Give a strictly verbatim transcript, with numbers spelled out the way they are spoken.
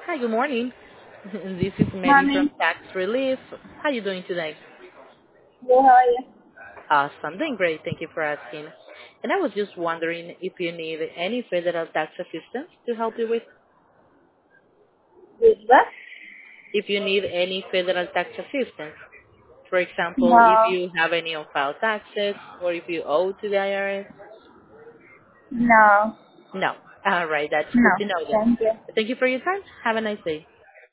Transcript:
Hi, good morning. This is Mary from Morning. Tax Relief. How are you doing today? Good, how are you? Awesome, doing great. Thank you for asking. And I was just wondering if you need any federal tax assistance to help you with. Good, what? If you need any federal tax assistance, for example, if No. you have any unfiled taxes or if you owe to the I R S. No. No. All right, that's No. good to know then. Thank you. Thank you for your time. Have a nice day.